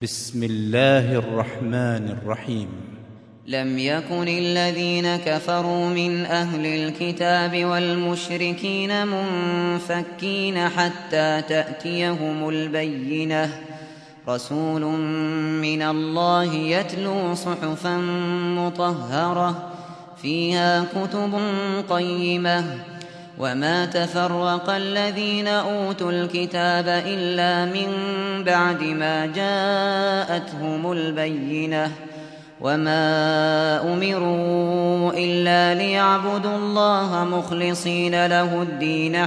بسم الله الرحمن الرحيم. لم يكن الذين كفروا من أهل الكتاب والمشركين منفكين حتى تأتيهم البينة، رسول من الله يتلو صحفا مطهرة فيها كتب قيمة. وما تفرق الذين أوتوا الكتاب إلا من بعد ما جاءتهم البينة، وما أمروا إلا ليعبدوا الله مخلصين له الدين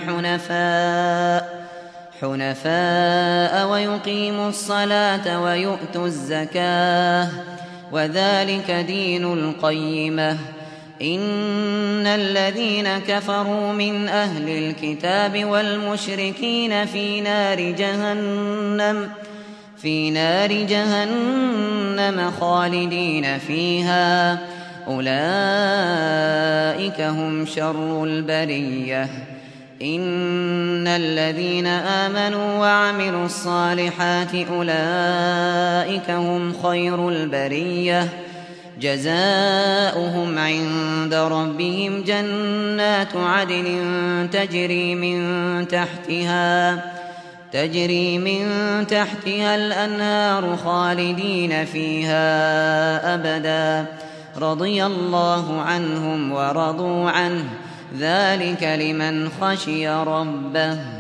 حنفاء ويقيموا الصلاة ويؤتوا الزكاة، وذلك دين القيمة. إن الذين كفروا من أهل الكتاب والمشركين في نار جهنم خالدين فيها، أولئك هم شر البرية. إن الذين آمنوا وعملوا الصالحات أولئك هم خير البرية، جزاؤهم عند ربهم جنات عدن تجري من تحتها الأنهار خالدين فيها أبدا، رضي الله عنهم ورضوا عنه، ذلك لمن خشي ربه.